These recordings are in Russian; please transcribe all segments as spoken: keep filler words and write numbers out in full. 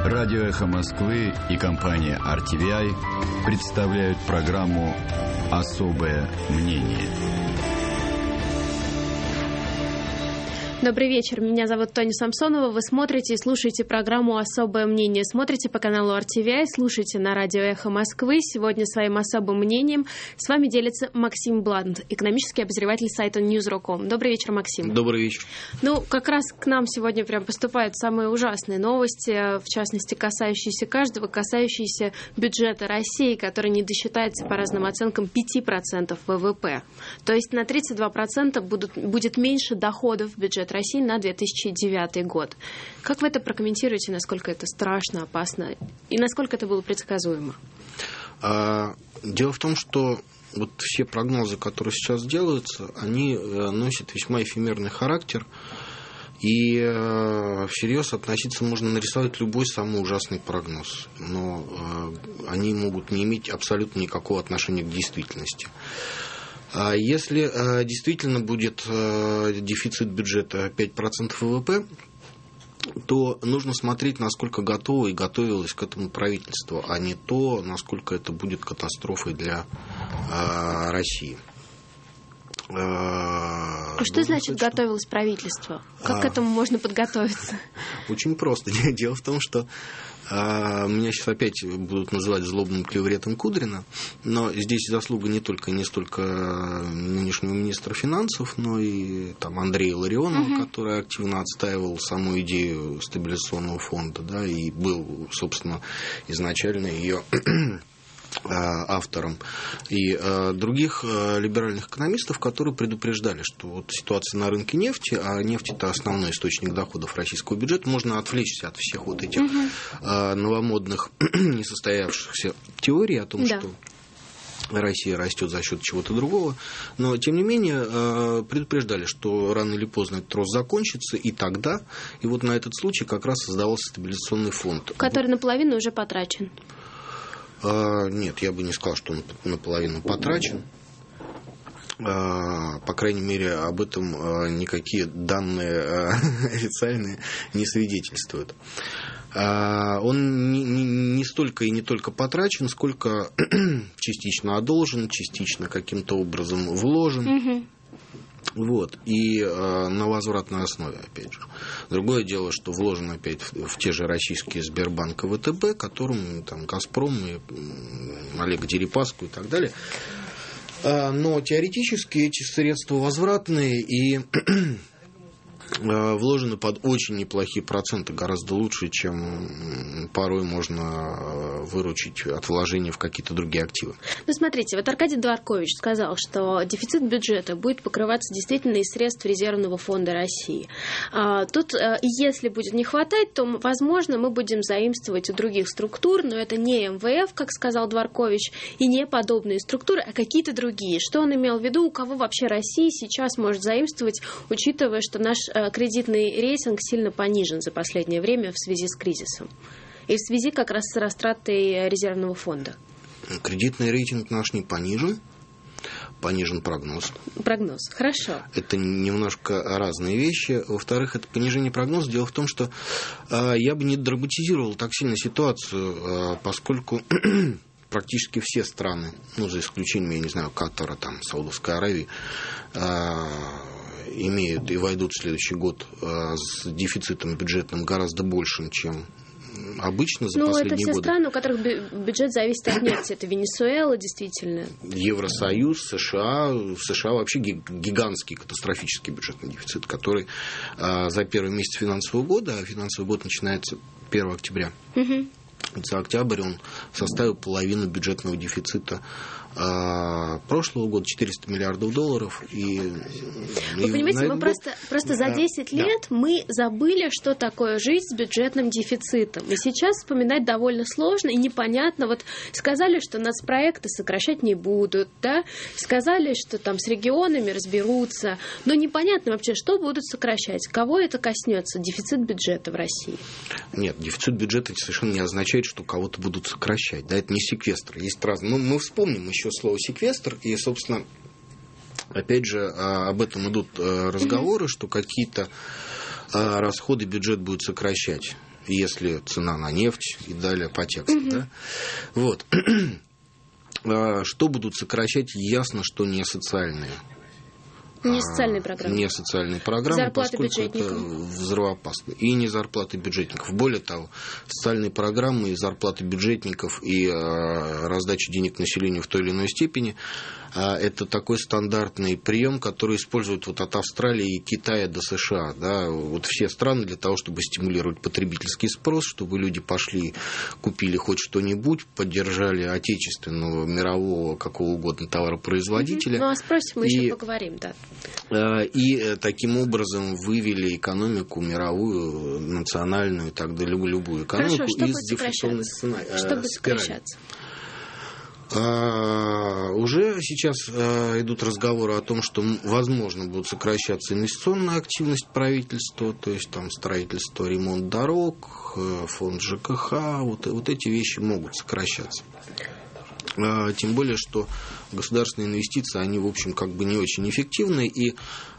Радио «Эхо Москвы» и компания ар ти ви ай представляют программу «Особое мнение». Добрый вечер, меня зовут Тоня Самсонова. Вы смотрите и слушаете программу «Особое мнение». Смотрите по каналу ар ти ви ай, слушайте на радио «Эхо Москвы». Сегодня своим особым мнением с вами делится Максим Бланд, экономический обозреватель сайта ньюс точка ком. Добрый вечер, Максим. Добрый вечер. Ну, как раз к нам сегодня прям поступают самые ужасные новости, в частности, касающиеся каждого, касающиеся бюджета России, который не досчитается, по разным оценкам, пять процентов вэ вэ пэ. То есть на тридцать два процента будут, будет меньше доходов в бюджет России на две тысячи девятый год. Как вы это прокомментируете, насколько это страшно, опасно и насколько это было предсказуемо? Дело в том, что вот все прогнозы, которые сейчас делаются, они носят весьма эфемерный характер, и всерьез относиться можно нарисовать любой самый ужасный прогноз, но они могут не иметь абсолютно никакого отношения к действительности. Если действительно будет дефицит бюджета пять процентов вэ вэ пэ, то нужно смотреть, насколько готово и готовилось к этому правительство, а не то, насколько это будет катастрофой для России. А что Должен значит сказать, готовилось что... правительство? Как а... к этому можно подготовиться? Очень просто. Дело в том, что а, меня сейчас опять будут называть злобным клевретом Кудрина, но здесь заслуга не только не столько нынешнего министра финансов, но и там, Андрея Ларионова, угу. который активно отстаивал саму идею стабилизационного фонда, да, и был, собственно, изначально ее автором, и э, других э, либеральных экономистов, которые предупреждали, что вот ситуация на рынке нефти, а нефть это основной источник доходов российского бюджета, можно отвлечься от всех вот этих угу. э, новомодных, несостоявшихся теорий о том, да. что Россия растет за счет чего-то другого, но тем не менее э, предупреждали, что рано или поздно этот рост закончится, и тогда, и вот на этот случай как раз создавался стабилизационный фонд. Который наполовину уже потрачен. Нет, я бы не сказал, что он наполовину потрачен. По крайней мере, об этом никакие данные официальные не свидетельствуют. Он не столько и не только потрачен, сколько частично одолжен, частично каким-то образом вложен. Угу. Вот, и э, на возвратной основе, опять же. Другое дело, что вложен опять в, в те же российские Сбербанк и вэ тэ бэ, которым там Газпром и э, Олег Дерипаску и так далее. А, но теоретически эти средства возвратные и вложены под очень неплохие проценты, гораздо лучше, чем порой можно выручить от вложений в какие-то другие активы. Ну, смотрите, вот Аркадий Дворкович сказал, что дефицит бюджета будет покрываться действительно из средств Резервного фонда России. Тут, если будет не хватать, то, возможно, мы будем заимствовать у других структур, но это не эм вэ эф, как сказал Дворкович, и не подобные структуры, а какие-то другие. Что он имел в виду, у кого вообще Россия сейчас может заимствовать, учитывая, что наш кредитный рейтинг сильно понижен за последнее время в связи с кризисом. И в связи как раз с растратой резервного фонда. Кредитный рейтинг наш не понижен. Понижен прогноз. Прогноз, хорошо. Это немножко разные вещи. Во-вторых, это понижение прогноза. Дело в том, что э, я бы не драматизировал так сильно ситуацию, э, поскольку практически все страны, ну, за исключением, я не знаю, Катара, там, Саудовской Аравии, э, имеют и войдут в следующий год э, с дефицитом бюджетным гораздо большим, чем обычно за ну, последние годы. Ну, это все годы. страны, у которых бюджет зависит от нефти. Это Венесуэла, действительно. Евросоюз, США. В США вообще гигантский катастрофический бюджетный дефицит, который э, за первый месяц финансового года, а финансовый год начинается первого октября, угу. за октябрь он составил половину бюджетного дефицита прошлого года, четыреста миллиардов долларов. И, Вы и понимаете, мы просто, год... просто за десять да. лет мы забыли, что такое жизнь с бюджетным дефицитом. И сейчас вспоминать довольно сложно и непонятно. Вот сказали, что нацпроекты сокращать не будут, да? Сказали, что там с регионами разберутся. Но непонятно вообще, что будут сокращать. Кого это коснется? Дефицит бюджета в России. Нет, дефицит бюджета совершенно не означает, что кого-то будут сокращать. Да, это не секвестр. Есть разные. Мы, мы вспомним еще слово секвестр, и, собственно, опять же, об этом идут разговоры, что какие-то расходы бюджет будет сокращать. если цена на нефть и далее по тексту. Угу. Да? Вот. Что будут сокращать, ясно, что не социальные. Не социальные программы. Не социальные программы, зарплаты поскольку бюджетников. Это взрывоопасно. И не зарплаты бюджетников. Более того, социальные программы и зарплаты бюджетников и э, раздача денег населению в той или иной степени э, это такой стандартный прием, который используют вот от Австралии и Китая до США. Да? Вот все страны для того, чтобы стимулировать потребительский спрос, чтобы люди пошли, купили хоть что-нибудь, поддержали отечественного, мирового, какого угодно товаропроизводителя. Ну, о спросе мы и... еще поговорим, да. И таким образом вывели экономику мировую, национальную и так далее, любую экономику. Хорошо, что из будет дефляционной сокращаться? Что будет сокращаться? А, уже сейчас а, идут разговоры о том, что, возможно, будут сокращаться инвестиционная активность правительства, то есть там строительство, ремонт дорог, фонд ЖКХ, вот, вот эти вещи могут сокращаться. Тем более, что государственные инвестиции, они, в общем, как бы не очень эффективны. И,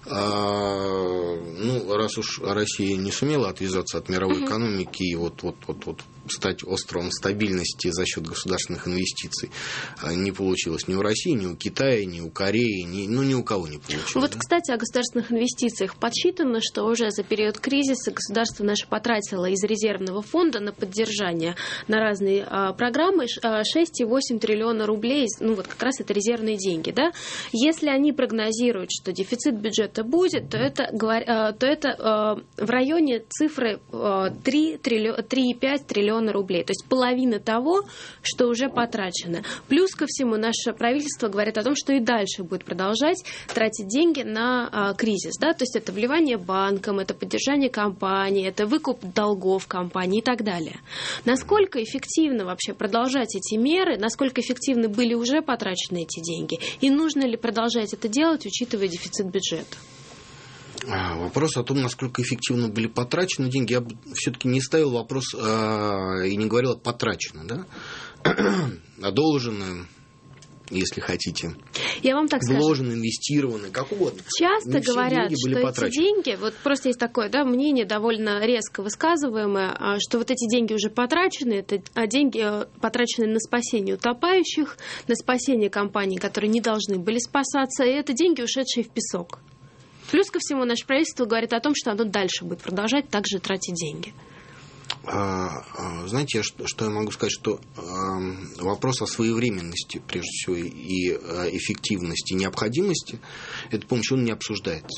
ну, раз уж Россия не сумела отвязаться от мировой uh-huh. экономики и вот, вот, вот, вот стать островом стабильности за счет государственных инвестиций, не получилось ни у России, ни у Китая, ни у Кореи, ни, ну, ни у кого не получилось. Вот, да? Кстати, о государственных инвестициях подсчитано, что уже за период кризиса государство наше потратило из резервного фонда на поддержание на разные а, программы шесть целых восемь десятых триллиона рублей. Ну, вот как раз это резервные деньги, да? Если они прогнозируют, что дефицит бюджета будет, то это, то это в районе цифры три целых пять триллиона рублей. То есть половина того, что уже потрачено. Плюс ко всему, наше правительство говорит о том, что и дальше будет продолжать тратить деньги на а, кризис. Да? То есть это вливание банкам, это поддержание компаний, это выкуп долгов компаний и так далее. Насколько эффективно вообще продолжать эти меры, насколько эффективны были уже потрачены эти деньги, и нужно ли продолжать это делать, учитывая дефицит бюджета? Вопрос о том, насколько эффективно были потрачены деньги, я бы все-таки не ставил вопрос а, и не говорил потрачено, да? Одолжено, если хотите. Я вам так скажу. Вложены, инвестированы, как угодно. Часто говорят, что потрачены. Эти деньги, вот просто есть такое, да, мнение довольно резко высказываемое, что вот эти деньги уже потрачены, это деньги потрачены на спасение утопающих, на спасение компаний, которые не должны были спасаться, и это деньги, ушедшие в песок. Плюс ко всему, наше правительство говорит о том, что оно дальше будет продолжать также тратить деньги. Знаете, что я могу сказать, что вопрос о своевременности, прежде всего, и эффективности, необходимости этой помощи, он не обсуждается.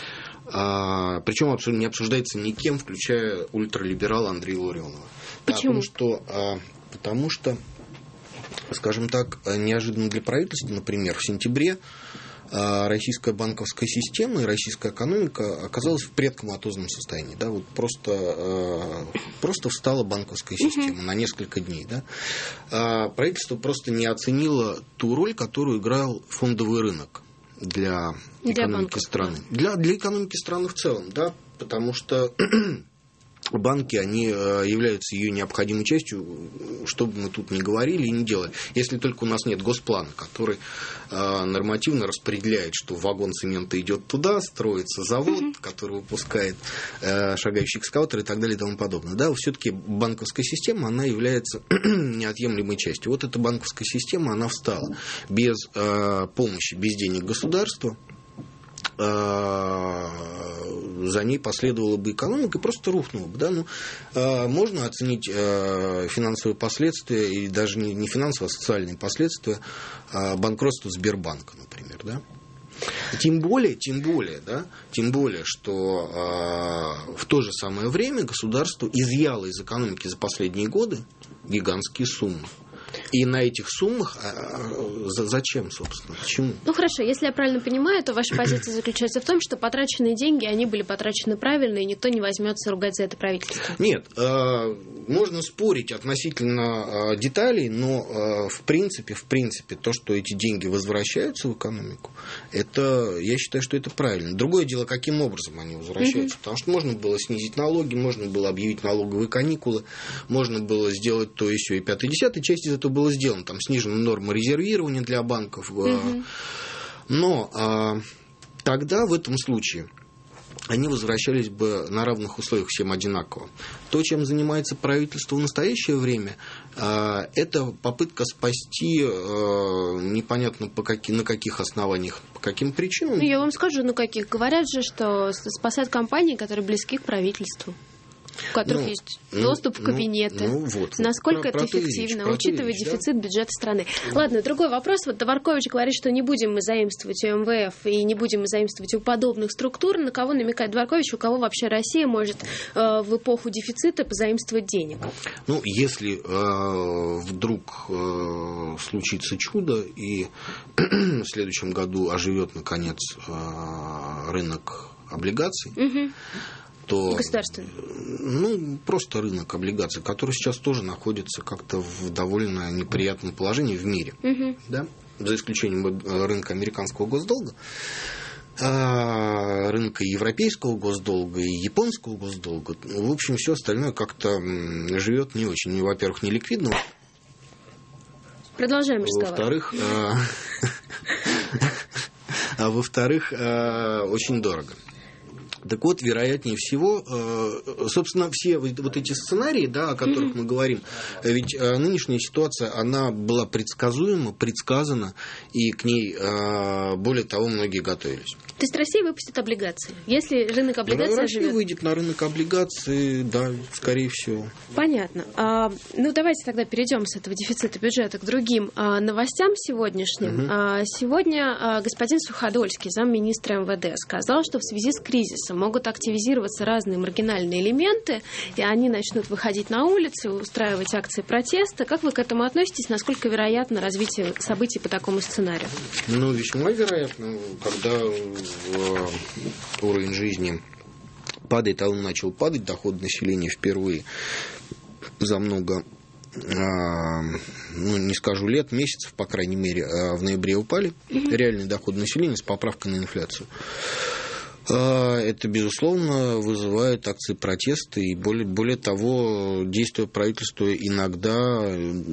Причем не обсуждается никем, включая ультралиберала Андрея Ларионова. Почему? Потому что, потому что, скажем так, неожиданно для правительства, например, в сентябре российская банковская система и российская экономика оказалась в предкоматозном состоянии. Да? Вот просто, просто встала банковская система uh-huh. на несколько дней. Да? Правительство просто не оценило ту роль, которую играл фондовый рынок для, для экономики банков, страны. Да. Для, для экономики страны в целом. Да? Потому что банки, они являются ее необходимой частью, что бы мы тут ни говорили и не делали. Если только у нас нет госплана, который нормативно распределяет, что вагон цемента идет туда, строится завод, uh-huh. который выпускает шагающий экскаватор и так далее и тому подобное. Да, все-таки банковская система, она является неотъемлемой частью. Вот эта банковская система, она встала без помощи, без денег государства. За ней последовала бы экономика и просто рухнула бы. Да? Ну, можно оценить финансовые последствия, и даже не финансовые, а социальные последствия банкротства Сбербанка, например. Да? Тем более, тем более, да, тем более, что в то же самое время государство изъяло из экономики за последние годы гигантские суммы. И на этих суммах зачем, собственно, почему? Ну хорошо, если я правильно понимаю, то ваша позиция заключается в том, что потраченные деньги, они были потрачены правильно, и никто не возьмется ругать за это правительство. Нет, можно спорить относительно деталей, но в принципе, в принципе, то, что эти деньги возвращаются в экономику, это, я считаю, что это правильно. Другое дело, каким образом они возвращаются, mm-hmm. потому что можно было снизить налоги, можно было объявить налоговые каникулы, можно было сделать то и сё, и пятое, и десятое, часть из этого было сделано, там снижена норма резервирования для банков, mm-hmm. но а, тогда в этом случае они возвращались бы на равных условиях всем одинаково. То, чем занимается правительство в настоящее время, это попытка спасти непонятно по каки, на каких основаниях, по каким причинам. Ну, я вам скажу, на каких. Говорят же, что спасают компании, которые близки к правительству, у которых ну, есть доступ ну, в кабинеты. Ну, вот, Насколько про, это про эффективно, речь, учитывая речь, дефицит да? бюджета страны. Ладно, другой вопрос. Вот Дворкович говорит, что не будем мы заимствовать у эм вэ эф и не будем мы заимствовать у подобных структур. На кого намекает Дворкович, у кого вообще Россия может э, в эпоху дефицита позаимствовать денег? Ну, если э, вдруг э, случится чудо и в следующем году оживет, наконец, э, рынок облигаций, угу. то, ну, просто рынок облигаций, который сейчас тоже находится как-то в довольно неприятном положении в мире, угу. да? За исключением рынка американского госдолга, рынка европейского госдолга и японского госдолга. В общем, все остальное как-то живет не очень. Во-первых, неликвидно. Продолжаем разговор. Во-вторых, а во-вторых, очень дорого. Так вот, вероятнее всего, собственно, все вот эти сценарии, да, о которых mm-hmm. мы говорим, ведь нынешняя ситуация, она была предсказуема, предсказана, и к ней, более того, многие готовились. То есть Россия выпустит облигации, если рынок облигаций Россия оживет? выйдет на рынок облигаций, да, скорее всего. Понятно. А, ну, давайте тогда перейдем с этого дефицита бюджета к другим а, новостям сегодняшним. Угу. А, сегодня а, господин Суходольский, замминистра эм вэ дэ, сказал, что в связи с кризисом могут активизироваться разные маргинальные элементы, и они начнут выходить на улицы, устраивать акции протеста. Как вы к этому относитесь? Насколько вероятно развитие событий по такому сценарию? Ну, весьма вероятно, когда уровень жизни падает, а он начал падать, доход населения впервые за много, ну, не скажу лет, месяцев, по крайней мере, в ноябре упали реальный доход населения с поправкой на инфляцию. Это, безусловно, вызывает акции протеста, и более, более того, действия правительства иногда,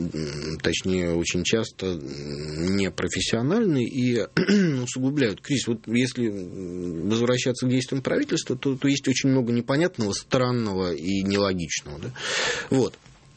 точнее, очень часто непрофессиональны и усугубляют кризис. Вот если возвращаться к действиям правительства, то, то есть очень много непонятного, странного и нелогичного. Да? Вот.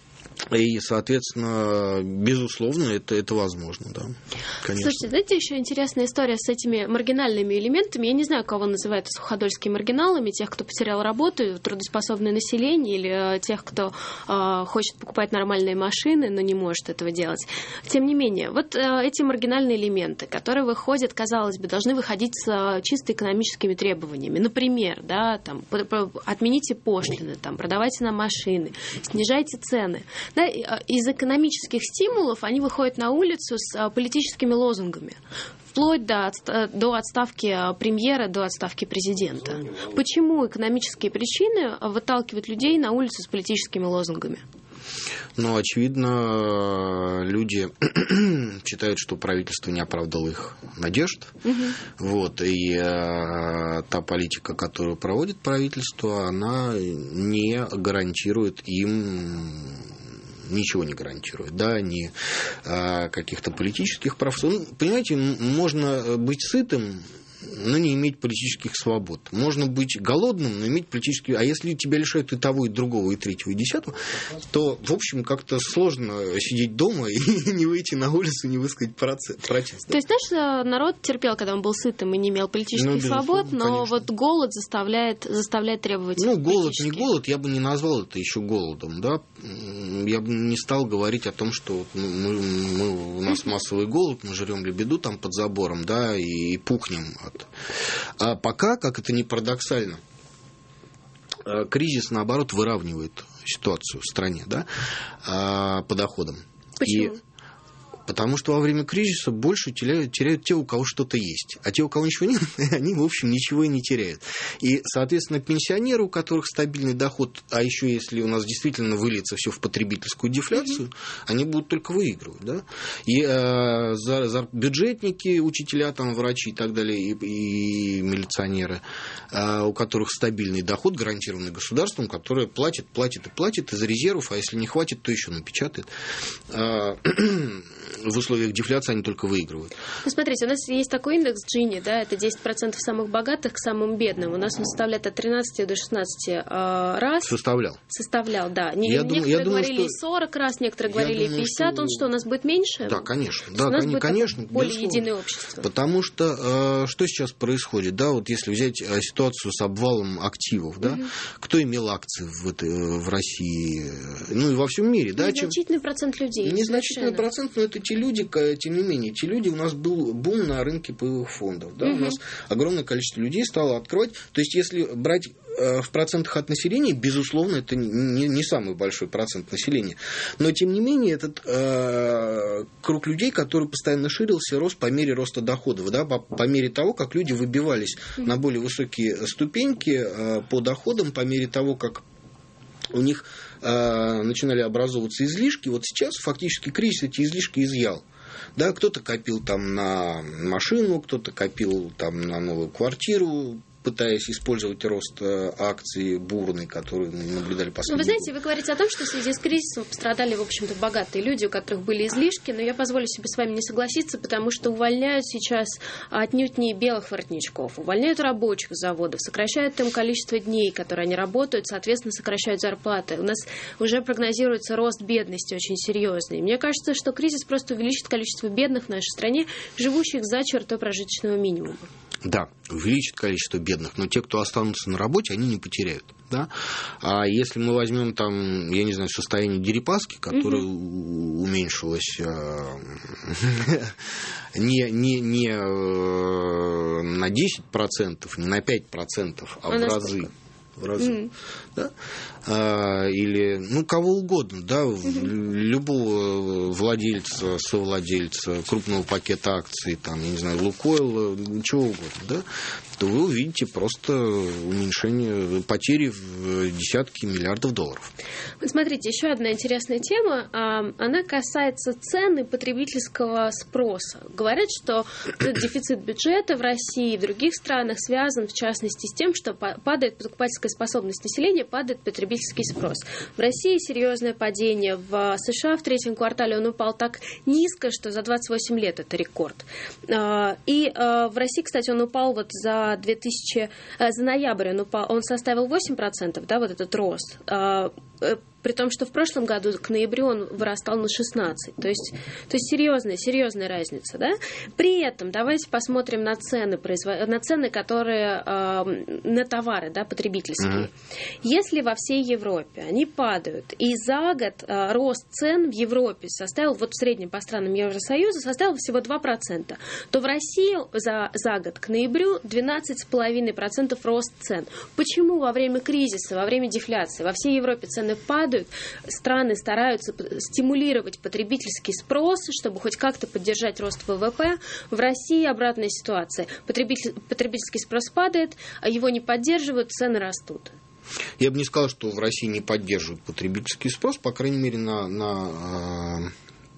И, соответственно, безусловно, это, это возможно, да. Конечно. Слушайте, знаете, еще интересная история с этими маргинальными элементами. Я не знаю, кого называют суходольскими маргиналами, тех, кто потерял работу, трудоспособное население, или тех, кто э, хочет покупать нормальные машины, но не может этого делать. Тем не менее, вот э, эти маргинальные элементы, которые выходят, казалось бы, должны выходить с э, чисто экономическими требованиями. Например, да, там, отмените пошлины, там, продавайте нам машины, снижайте цены. Да, из экономических стимулов они выходят на улицу с политическими лозунгами, вплоть до, до отставки премьера, до отставки президента. Почему экономические причины выталкивают людей на улицу с политическими лозунгами? Ну, очевидно, люди считают, что правительство не оправдало их надежд. Угу. Вот, и э, та политика, которую проводит правительство, она не гарантирует им... ничего не гарантирует, да, ни а, каких-то политических прав. Ну, понимаете, можно быть сытым, но не иметь политических свобод. Можно быть голодным, но иметь политические... А если тебя лишают и того, и другого, и третьего, и десятого, то, в общем, как-то сложно сидеть дома и не выйти на улицу, не высказать протест. То есть наш народ терпел, когда он был сытым и не имел политических ну, свобод, но конечно. Вот голод заставляет, заставляет требовать Ну, голод, не голод, я бы не назвал это еще голодом, да. Я бы не стал говорить о том, что мы, мы, у нас массовый голод, мы жрем лебеду там под забором, да, и, и пухнем от... А пока, как это ни парадоксально, кризис, наоборот, выравнивает ситуацию в стране, да, по доходам. Почему? И потому что во время кризиса больше теряют, теряют те, у кого что-то есть. А те, у кого ничего нет, они, в общем, ничего и не теряют. И, соответственно, пенсионеры, у которых стабильный доход, а еще если у нас действительно выльется все в потребительскую дефляцию, mm-hmm. они будут только выигрывать. Да? И э, за, за бюджетники, учителя, там, врачи и так далее, и, и милиционеры, э, у которых стабильный доход, гарантированный государством, которое платит, платит и платит из резервов, а если не хватит, то еще напечатает. Э, в условиях дефляции они только выигрывают. Ну, смотрите, у нас есть такой индекс Джини, да, это десять процентов самых богатых к самым бедным. У нас он составляет от тринадцати до шестнадцати э, раз. Составлял. Составлял, да. Не, я некоторые дум, я думаю, говорили что... сорок раз, некоторые говорили думаю, пятьдесят. что... Он что, у нас будет меньше? Да, конечно. Да, у нас конечно, будет конечно, более безусловно. единое общество. Потому что э, что сейчас происходит, да, вот если взять э, ситуацию с обвалом активов, да, угу. кто имел акции в, это, в России, ну и во всем мире, да, незначительный чем... процент людей. Незначительный совершенно. процент, но это те люди, тем не менее, те люди, у нас был бум на рынке паевых фондов, да, угу. у нас огромное количество людей стало открывать, то есть если брать в процентах от населения, безусловно, это не, не самый большой процент населения. Но, тем не менее, этот э, круг людей, который постоянно ширился, рос по мере роста доходов, да, по, по мере того, как люди выбивались mm-hmm. на более высокие ступеньки э, по доходам, по мере того, как у них э, начинали образовываться излишки. Вот сейчас фактически кризис эти излишки изъял. Да, кто-то копил там на машину, кто-то копил там на новую квартиру, пытаясь использовать рост акций бурный, который мы наблюдали последние Ну, вы знаете, годы. Вы говорите о том, что в связи с кризисом пострадали, в общем-то, богатые люди, у которых были излишки, но я позволю себе с вами не согласиться, потому что увольняют сейчас отнюдь не белых воротничков, увольняют рабочих заводов, сокращают им количество дней, которые они работают, соответственно, сокращают зарплаты. У нас уже прогнозируется рост бедности очень серьезный. Мне кажется, что кризис просто увеличит количество бедных в нашей стране, живущих за чертой прожиточного минимума. Да, увеличит количество бедных, но те, кто останутся на работе, они не потеряют. Да? А если мы возьмем там, я не знаю, состояние Дерипаски, которое угу. уменьшилось не, не, не на десять процентов, не на пять процентов, а в разы. В разы. Mm. Да? А, или, ну, кого угодно, да, mm-hmm. любого владельца, совладельца крупного пакета акций, там, я не знаю, Лукойл, чего угодно, да, то вы увидите просто уменьшение, потери в десятки миллиардов долларов. Вот смотрите, еще одна интересная тема, она касается цен и потребительского спроса. Говорят, что дефицит бюджета в России и в других странах связан, в частности, с тем, что падает покупательская способность населения, падает потребительский спрос. В России серьезное падение, в США в третьем квартале он упал так низко, что за двадцать восемь лет это рекорд. И в России, кстати, он упал вот за две тысячи, за ноябрь он упал, он составил восемь процентов, да, вот этот рост. При том, что в прошлом году к ноябрю он вырастал на шестнадцать процентов. То есть, то есть серьезная, серьезная разница. Да? При этом давайте посмотрим на цены, на цены, которые э, на товары, да, потребительские. Mm-hmm. Если во всей Европе они падают, и за год э, рост цен в Европе составил, вот в среднем по странам Евросоюза, составил всего два процента, то в России за, за год к ноябрю двенадцать целых пять десятых процента рост цен. Почему во время кризиса, во время дефляции во всей Европе цены падают? Страны стараются стимулировать потребительский спрос, чтобы хоть как-то поддержать рост ВВП. В России обратная ситуация. Потребитель, потребительский спрос падает, а его не поддерживают, цены растут. Я бы не сказал, что в России не поддерживают потребительский спрос, по крайней мере, на... на...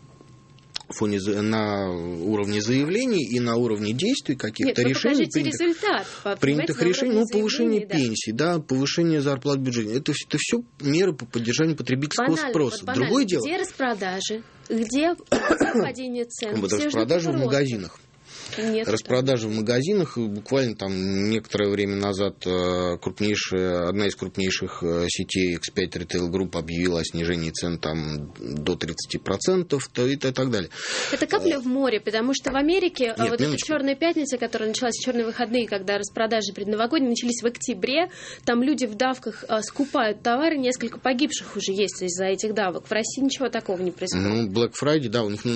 фоне, на уровне заявлений и на уровне действий каких-то Нет, решений, принятых, результат, принятых решений, ну, повышение пенсий, да. да, повышение зарплат в бюджете. Это, это все меры по поддержанию потребительского банально, спроса. Вот Другое дело. Где распродажи? Где падение цен? Вот распродажи в магазинах. Нет, распродажи в магазинах. Буквально там некоторое время назад крупнейшая, одна из крупнейших сетей икс пять Retail Group объявила о снижении цен там до тридцать процентов и так далее. Это капля в море, потому что в Америке Нет, вот эта черная пятница, которая началась в черные выходные, когда распродажи предновогодние начались в октябре, там люди в давках скупают товары, несколько погибших уже есть из-за этих давок. В России ничего такого не происходит. Ну, Black Friday, да, у них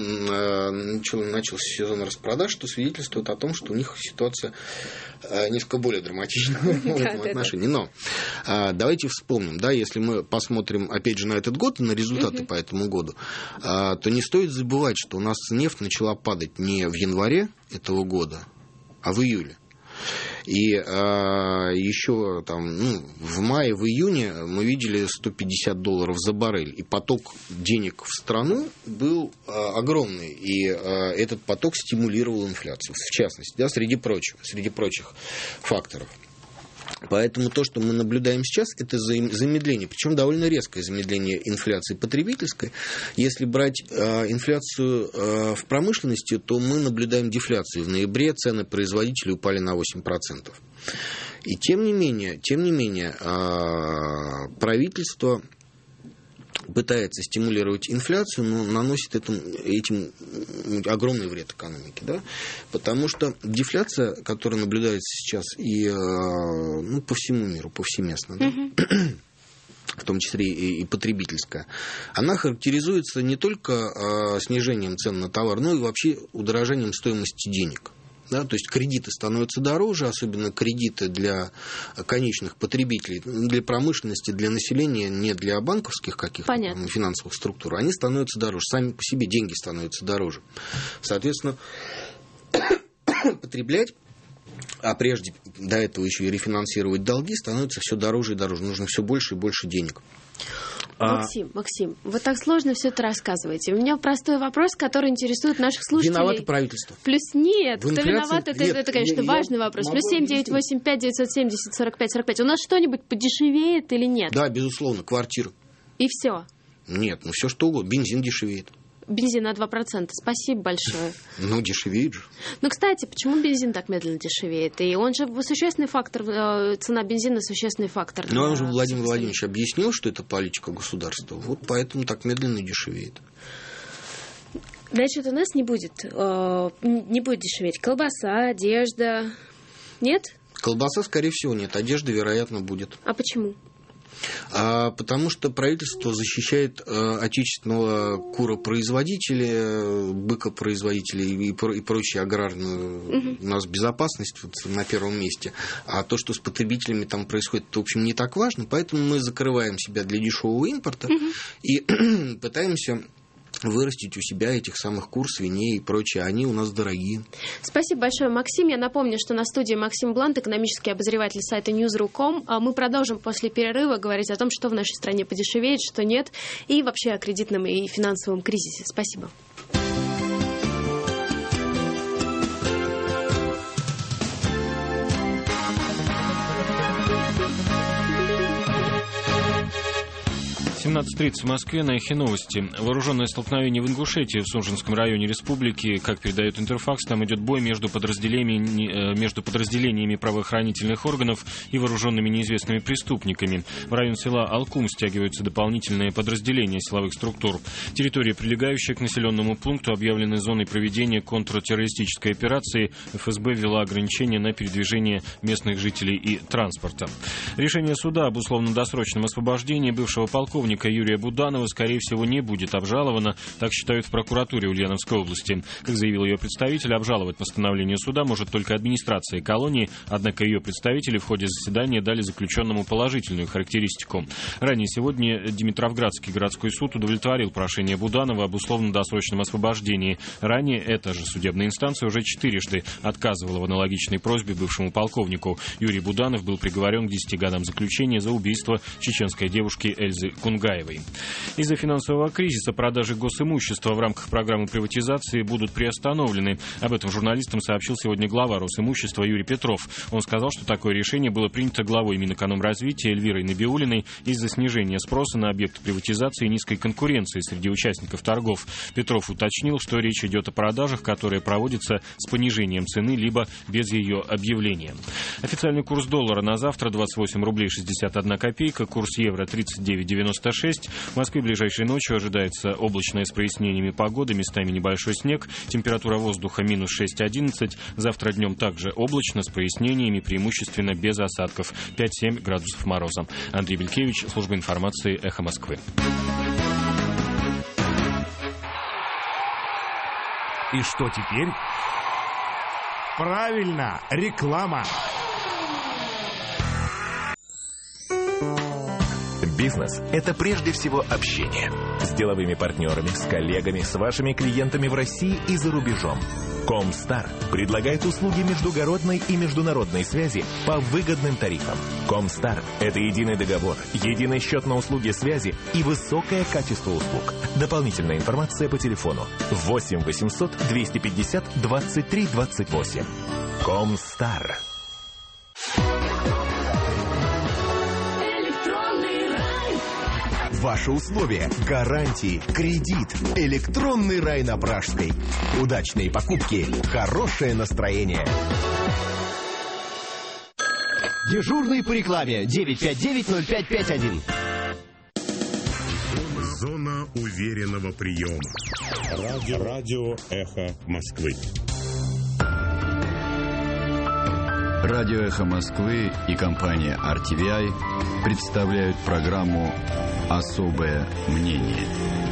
начался сезон распродаж, что свидетельствует о том, что у них ситуация несколько более драматична в этом отношении. Но давайте вспомним, да, если мы посмотрим, опять же, на этот год и на результаты по этому году, то не стоит забывать, что у нас нефть начала падать не в январе этого года, а в июле. И а, еще там, ну, в мае, в июне мы видели сто пятьдесят долларов за баррель. И поток денег в страну был а, огромный. И а, этот поток стимулировал инфляцию. В частности, да, среди прочих, среди прочих факторов. Поэтому то, что мы наблюдаем сейчас, это замедление, причем довольно резкое замедление инфляции потребительской. Если брать э, инфляцию э, в промышленности, то мы наблюдаем дефляцию. В ноябре цены производителей упали на восемь процентов. И тем не менее, тем не менее э, правительство пытается стимулировать инфляцию, но наносит этим, этим огромный вред экономике. Да? Потому что дефляция, которая наблюдается сейчас и, ну, по всему миру, повсеместно, да? Mm-hmm. в том числе и, и потребительская, она характеризуется не только снижением цен на товар, но и вообще удорожанием стоимости денег. Да, то есть кредиты становятся дороже, особенно кредиты для конечных потребителей, для промышленности, для населения, не для банковских каких-то там финансовых структур, они становятся дороже, сами по себе деньги становятся дороже. Соответственно, потреблять, а прежде до этого еще и рефинансировать долги, становится все дороже и дороже, нужно все больше и больше денег. Максим, Максим, вы так сложно все это рассказываете. У меня простой вопрос, который интересует наших слушателей. Виновато правительство. Плюс нет, кто виноват, это, нет, это, конечно, я, важный я вопрос. Плюс семь девятьсот восемьдесят пять девятьсот семьдесят сорок пять сорок пять. У нас что-нибудь подешевеет или нет? Да, безусловно, квартира. И все? Нет, ну все что угодно. Бензин дешевеет. Бензин на два процента. Спасибо большое. Ну, дешевеет же. Ну, кстати, почему бензин так медленно дешевеет? И он же существенный фактор, цена бензина существенный фактор. Ну, он же Владимир Владимирович объяснил, что это политика государства. Вот поэтому так медленно дешевеет. Значит, у нас не будет, не будет дешеветь колбаса, одежда. Нет? Колбаса, скорее всего, нет. Одежда, вероятно, будет. А почему? А, потому что правительство защищает а, отечественного куропроизводителя, быкопроизводителя и, и, про, и прочие аграрную. Угу. У нас безопасность вот, на первом месте. А то, что с потребителями там происходит, это, в общем, не так важно. Поэтому мы закрываем себя для дешевого импорта угу. и пытаемся вырастить у себя этих самых кур, свиней и прочее. Они у нас дорогие. Спасибо большое, Максим. Я напомню, что на студии Максим Блант, экономический обозреватель сайта ньюс точка ру точка ком. Мы продолжим после перерыва говорить о том, что в нашей стране подешевеет, что нет, и вообще о кредитном и финансовом кризисе. Спасибо. семнадцать тридцать в Москве, на Эхе новости. Вооруженное столкновение в Ингушетии, в Сунжинском районе республики. Как передает Интерфакс, там идет бой между подразделениями, между подразделениями правоохранительных органов и вооруженными неизвестными преступниками. В район села Алкум стягиваются дополнительные подразделения силовых структур. Территория, прилегающая к населенному пункту, объявленной зоной проведения контртеррористической операции. эф эс бэ ввела ограничения на передвижение местных жителей и транспорта. Решение суда об условно-досрочном освобождении бывшего полковника Юрия Буданова, скорее всего, не будет обжаловано, так считают в прокуратуре Ульяновской области. Как заявил ее представитель, обжаловать постановление суда может только администрация колонии, однако ее представители в ходе заседания дали заключенному положительную характеристику. Ранее сегодня Димитровградский городской суд удовлетворил прошение Буданова об условно-досрочном освобождении. Ранее эта же судебная инстанция уже четырежды отказывала в аналогичной просьбе бывшему полковнику. Юрий Буданов был приговорен к десяти годам заключения за убийство чеченской девушки Эльзы Кунгаевой. Из-за финансового кризиса продажи госимущества в рамках программы приватизации будут приостановлены. Об этом журналистам сообщил сегодня глава Росимущества Юрий Петров. Он сказал, что такое решение было принято главой Минэкономразвития Эльвирой Набиуллиной из-за снижения спроса на объекты приватизации и низкой конкуренции среди участников торгов. Петров уточнил, что речь идет о продажах, которые проводятся с понижением цены, либо без ее объявления. Официальный курс доллара на завтра двадцать восемь рублей шестьдесят одна копейка, курс евро тридцать девять девяносто шесть. В Москве ближайшей ночью ожидается облачная с прояснениями погоды, местами небольшой снег, температура воздуха минус шесть одиннадцать. Завтра днем также облачно с прояснениями, преимущественно без осадков, пять-семь градусов мороза. Андрей Белькевич, служба информации «Эхо Москвы». И что теперь? Правильно, реклама. Бизнес – это прежде всего общение. С деловыми партнерами, с коллегами, с вашими клиентами в России и за рубежом. Комстар предлагает услуги междугородной и международной связи по выгодным тарифам. Комстар – это единый договор, единый счет на услуги связи и высокое качество услуг. Дополнительная информация по телефону восемь восемьсот двести пятьдесят двадцать три двадцать восемь. Комстар. Ваши условия, гарантии, кредит, электронный рай на Пражской. Удачные покупки, хорошее настроение. Дежурный по рекламе девять пять девять ноль пять пять один. Зона уверенного приема. Радио, радио «Эхо Москвы». Радио «Эхо Москвы» и компания ар ти ви ай представляют программу «Особое мнение».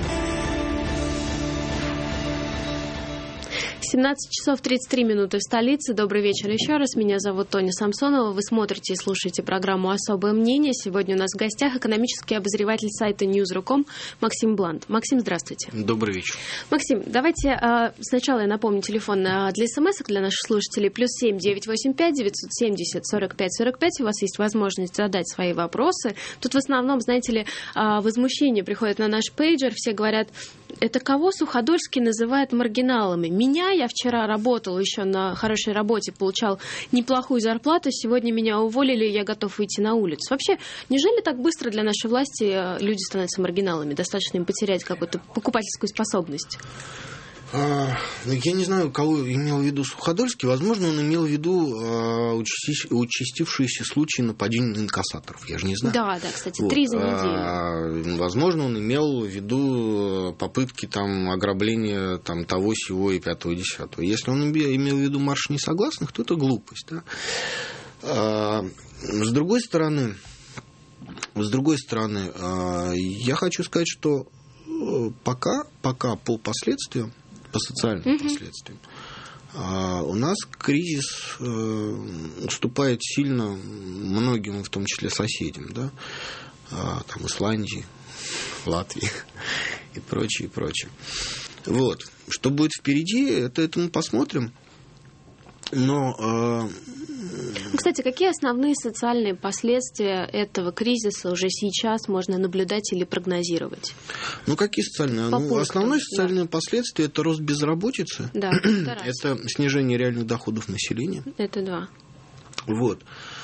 семнадцать часов тридцать три минуты в столице. Добрый вечер еще раз. Меня зовут Тоня Самсонова. Вы смотрите и слушаете программу «Особое мнение». Сегодня у нас в гостях экономический обозреватель сайта ньюс точка ру точка ком Максим Блант. Максим, здравствуйте. Добрый вечер. Максим, давайте э, сначала я напомню телефон э, для смс-ок для наших слушателей. Плюс семь девятьсот восемьдесят пять девятьсот семьдесят сорок пять сорок пять. У вас есть возможность задать свои вопросы. Тут в основном, знаете ли, э, возмущение приходит на наш пейджер. Все говорят, это кого Суходольский называет маргиналами? Меня, я вчера работал еще на хорошей работе, получал неплохую зарплату, сегодня меня уволили, я готов выйти на улицу. Вообще, неужели так быстро для нашей власти люди становятся маргиналами? Достаточно им потерять какую-то покупательскую способность? А, ну, я не знаю, кого имел в виду Суходольский. Возможно, он имел в виду а, участи, участившиеся случаи нападений на инкассаторов. Я же не знаю. Да, да, кстати, вот. три за неделю. А, возможно, он имел в виду попытки там, ограбления там, того, сего и пятого, десятого. Если он имел в виду марш несогласных, то это глупость. Да? А, с другой стороны, с другой стороны, а, я хочу сказать, что пока, пока по последствиям, по социальным mm-hmm. последствиям, а, у нас кризис э, уступает сильно многим, в том числе соседям, да, а, там Исландии, Латвии и прочее, и прочее. Вот. Что будет впереди, это, это мы посмотрим. Но... Э, Кстати, какие основные социальные последствия этого кризиса уже сейчас можно наблюдать или прогнозировать? Ну, какие социальные? По ну, пунктам, основное социальное да. последствие – это рост безработицы. Да, это раз. Это снижение реальных доходов населения. Это два. Вот.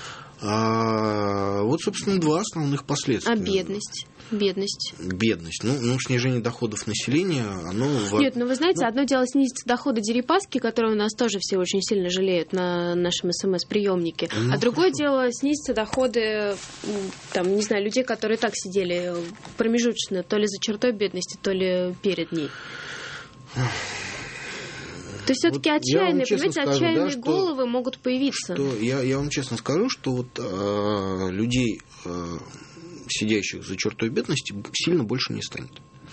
А, вот, собственно, два основных последствия. А бедность? Бедность. Бедность. Ну, ну, снижение доходов населения, оно... Нет, ну вы знаете, ну... одно дело снизить доходы Дерипаски, которые у нас тоже все очень сильно жалеют на нашем СМС-приемнике. Ну, а другое хорошо. дело снизить доходы, там, не знаю, людей, которые так сидели промежуточно, то ли за чертой бедности, то ли перед ней. То есть все-таки вот отчаянные, понимаете, скажу, отчаянные да, головы что, могут появиться. Что, я, я вам честно скажу, что вот э, людей, э, сидящих за чертой бедности, сильно больше не станет.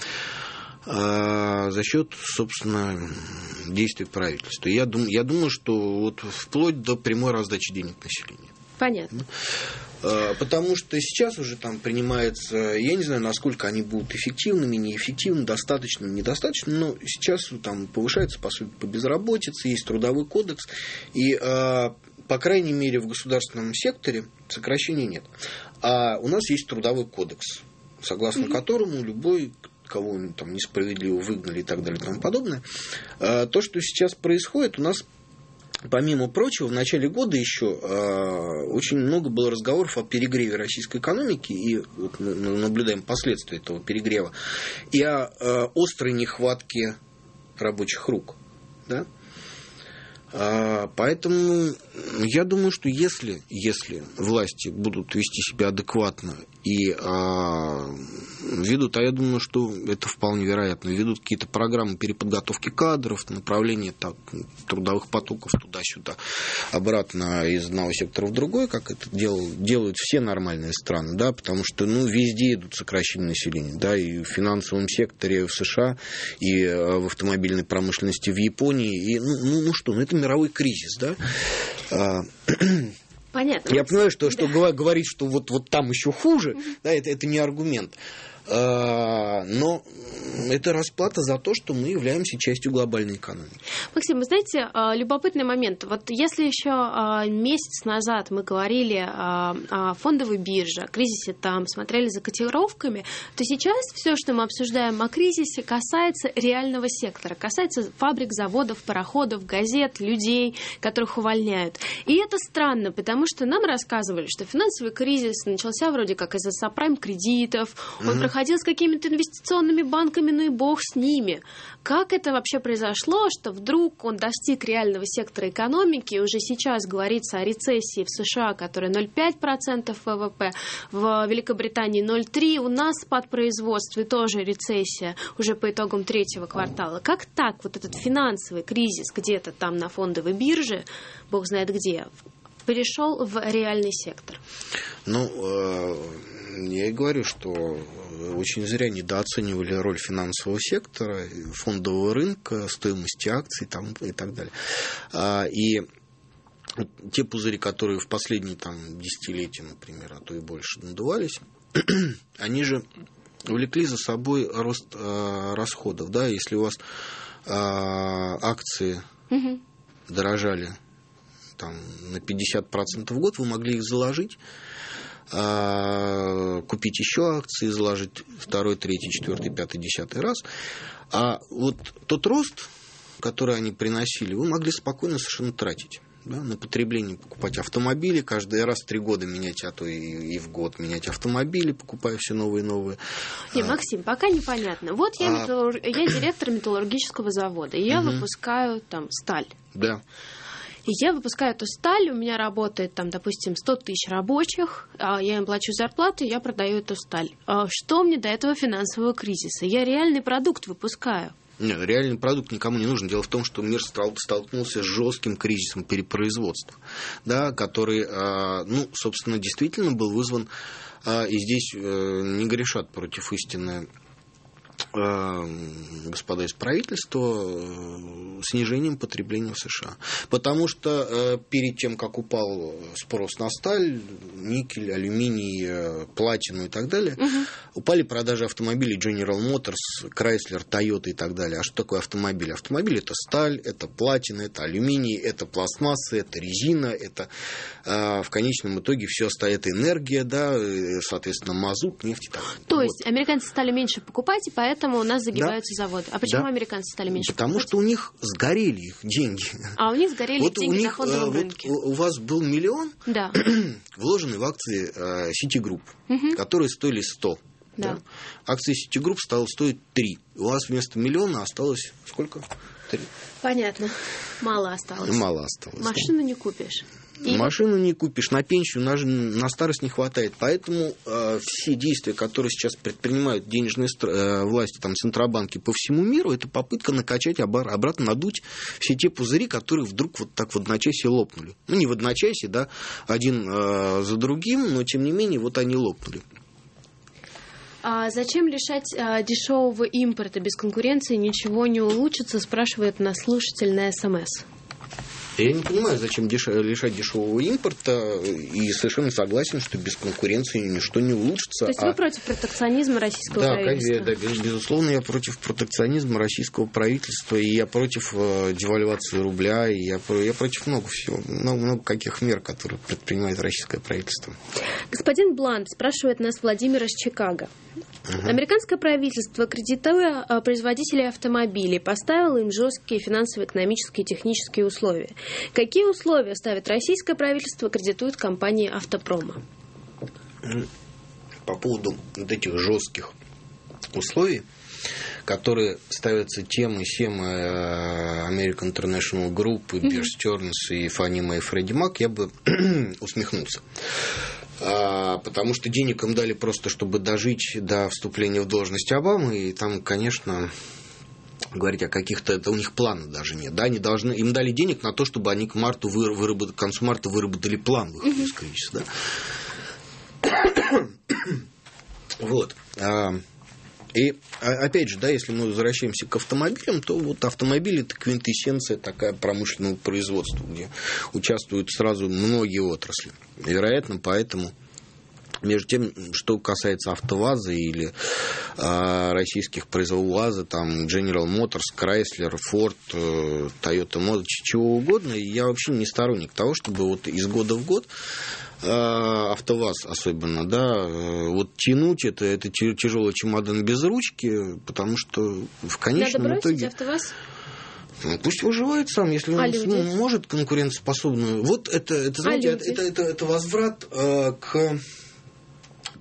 Э, за счет, собственно, действий правительства. Я, дум, я думаю, что вот вплоть до прямой раздачи денег населению. Понятно. Потому что сейчас уже там принимается, я не знаю, насколько они будут эффективными, неэффективными, достаточными, недостаточными, но сейчас там повышается пособие по безработице, есть трудовой кодекс, и, по крайней мере, в государственном секторе сокращений нет. А у нас есть трудовой кодекс, согласно mm-hmm. которому любой, кого там несправедливо выгнали и так далее и тому подобное, то, что сейчас происходит, у нас помимо прочего, в начале года еще э, очень много было разговоров о перегреве российской экономики, и вот мы наблюдаем последствия этого перегрева, и о э, острой нехватке рабочих рук. Да? Э, поэтому я думаю, что если, если власти будут вести себя адекватно и э, ведут, а я думаю, что это вполне вероятно, ведут какие-то программы переподготовки кадров, направления так, трудовых потоков туда-сюда, обратно из одного сектора в другой, как это дел, делают все нормальные страны, да, потому что ну, везде идут сокращения населения, да, и в финансовом секторе в США, и в автомобильной промышленности в Японии, и, ну, ну, ну что, ну это мировой кризис, да. Понятно. Я понимаю, что, что да. говорить, что вот, вот там еще хуже, mm-hmm. да, это, это не аргумент. Но это расплата за то, что мы являемся частью глобальной экономики. Максим, вы знаете, любопытный момент. Вот если еще месяц назад мы говорили о фондовой бирже, о кризисе там, смотрели за котировками, то сейчас все, что мы обсуждаем о кризисе, касается реального сектора, касается фабрик, заводов, пароходов, газет, людей, которых увольняют. И это странно, потому что нам рассказывали, что финансовый кризис начался вроде как из-за сабпрайм-кредитов, он mm-hmm. проходил проходил с какими-то инвестиционными банками, ну и бог с ними. Как это вообще произошло, что вдруг он достиг реального сектора экономики, и уже сейчас говорится о рецессии в США, которая ноль целых пять десятых процента ВВП, в Великобритании ноль целых три десятых процента, у нас спад производства и тоже рецессия уже по итогам третьего квартала. Как так вот этот финансовый кризис где-то там на фондовой бирже, бог знает где, перешел в реальный сектор? Ну, я и говорю, что очень зря недооценивали роль финансового сектора, фондового рынка, стоимости акций там, и так далее. И те пузыри, которые в последние там, десятилетия, например, а то и больше надувались, они же влекли за собой рост э, расходов. Да? Если у вас э, акции угу. дорожали там, на пятьдесят процентов в год, вы могли их заложить, э, купить еще акции, заложить второй, третий, четвертый, пятый, десятый раз. А вот тот рост, который они приносили, вы могли спокойно совершенно тратить. Да, на потребление покупать автомобили, каждый раз в три года менять, а то и, и в год менять автомобили, покупая все новые и новые. Не, Максим, пока непонятно. Вот я, а... металлур... я директор металлургического завода, и я угу. выпускаю там сталь. Да. И я выпускаю эту сталь, у меня работает там, допустим, сто тысяч рабочих, я им плачу зарплату, и я продаю эту сталь. Что мне до этого финансового кризиса? Я реальный продукт выпускаю. Нет, реальный продукт никому не нужен. Дело в том, что мир столкнулся с жестким кризисом перепроизводства, да, который, ну, собственно, действительно был вызван, и здесь не грешат против истины господа из правительства, снижением потребления в США. Потому что перед тем, как упал спрос на сталь, никель, алюминий, платину и так далее, угу. упали продажи автомобилей General Motors, Chrysler, Toyota и так далее. А что такое автомобиль? Автомобиль – это сталь, это платина, это алюминий, это пластмасса, это резина, это в конечном итоге все остается энергия, да, соответственно, мазут, нефть и так далее. То вот. есть американцы стали меньше покупать, и поэтому у нас загибаются да. заводы. А почему да. американцы стали меньше Потому покупать? что у них сгорели их деньги. А у них сгорели вот деньги них, на фондовом вот рынке. У вас был миллион, да. вложенный в акции э, Citigroup, угу. которые стоили сто. Да. Да? Акции Citigroup стала стоить три. У вас вместо миллиона осталось сколько? три. Понятно. Мало осталось. Мало осталось. Машину да. не купишь. И... Машину не купишь, на пенсию, на, на старость не хватает. Поэтому э, все действия, которые сейчас предпринимают денежные э, власти, там, центробанки по всему миру, это попытка накачать, обратно надуть все те пузыри, которые вдруг вот так в одночасье лопнули. Ну, не в одночасье, да, один э, за другим, но, тем не менее, вот они лопнули. А зачем лишать а, дешевого импорта? Без конкуренции ничего не улучшится, спрашивает нас слушатель на СМС. Я не понимаю, зачем деш... лишать дешевого импорта, и совершенно согласен, что без конкуренции ничто не улучшится. То есть а... вы против протекционизма российского да, правительства? Да, безусловно, я против протекционизма российского правительства, и я против э, девальвации рубля, и я, я против много всего, много, много каких мер, которые предпринимает российское правительство. Господин Блант спрашивает нас Владимир из Чикаго. Угу. Американское правительство, кредитуя производителей автомобилей, поставило им жесткие финансово-экономические и технические условия. Какие условия ставит российское правительство, кредитует компании автопрома? По поводу вот этих жестких условий, которые ставятся тем и сем American International Group, и Bear Stearns, и Fannie Mae, и Freddie Mac, я бы усмехнулся. А, потому что денег им дали просто, чтобы дожить до вступления в должность Обамы, и там, конечно, говорить о каких-то, это у них плана даже нет. Да, они должны, им дали денег на то, чтобы они к марту выработ, к концу марта выработали план выхода из кризиса. Да? Вот. И опять же, да, если мы возвращаемся к автомобилям, то вот автомобили – это квинтэссенция такая промышленного производства, где участвуют сразу многие отрасли. И, вероятно, поэтому между тем, что касается АвтоВАЗа или э, российских производств УАЗа, там General Motors, Chrysler, Ford, э, Toyota Motors, чего угодно, я вообще не сторонник того, чтобы вот из года в год АвтоВАЗ особенно, да, вот тянуть это, это тяжелый чемодан без ручки, потому что в конечном Надо итоге... АвтоВАЗ? Ну, пусть выживает сам, если а он люди? может конкурентоспособную. Вот это, это знаете, а это, это, это, это возврат э, к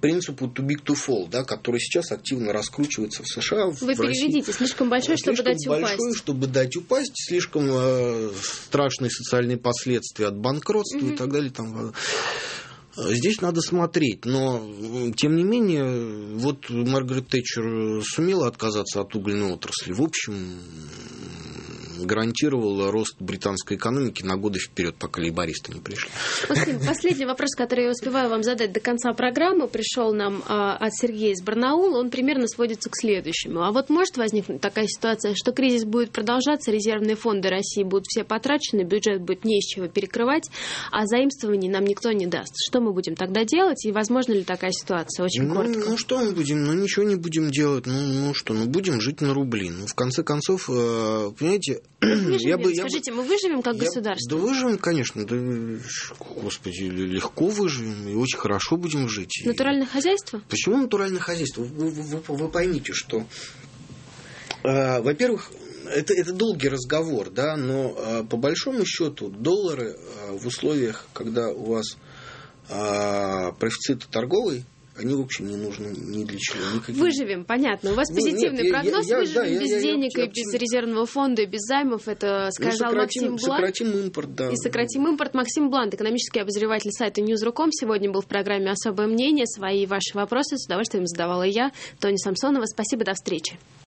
принципу too big to fall, да, который сейчас активно раскручивается в США. Вы в переведите, России. Слишком большой, чтобы слишком дать большой, упасть. чтобы дать упасть, слишком э, страшные социальные последствия от банкротства mm-hmm. и так далее. Там, здесь надо смотреть, но, тем не менее, вот Маргарет Тэтчер сумела отказаться от угольной отрасли. В общем, гарантировала рост британской экономики на годы вперед, пока лейбористы не пришли. Максим, последний вопрос, который я успеваю вам задать до конца программы, пришел нам а, от Сергея из Барнаула, он примерно сводится к следующему. А вот может возникнуть такая ситуация, что кризис будет продолжаться, резервные фонды России будут все потрачены, бюджет будет не из чего перекрывать, а заимствований нам никто не даст. Что мы будем тогда делать, и возможно ли такая ситуация? Очень ну, коротко. Ну, что мы будем? Ну, ничего не будем делать. Ну, ну что, ну, будем жить на рубли. Ну, в конце концов, понимаете... Выживем, я бы, скажите, я мы выживем как я, государство? Да выживем, конечно. Да, господи, легко выживем и очень хорошо будем жить. Натуральное хозяйство? Почему натуральное хозяйство? Вы, вы, вы, вы поймите, что, э, во-первых, это, это долгий разговор, да, но э, по большому счету доллары э, в условиях, когда у вас э, профицит торговый, они, в общем, не нужны ни для чего. Никаким... Выживем, понятно. У вас позитивный Нет, прогноз. Я, я, выживем да, без я, денег я, я, и без резервного фонда, и без займов. Это сказал ну, сократим, Максим Блант. Сократим импорт, да. И сократим импорт. Максим Блант, экономический обозреватель сайта ньюс точка ру точка ком, сегодня был в программе «Особое мнение». Свои и ваши вопросы с удовольствием задавала я, Тоня Самсонова. Спасибо, до встречи.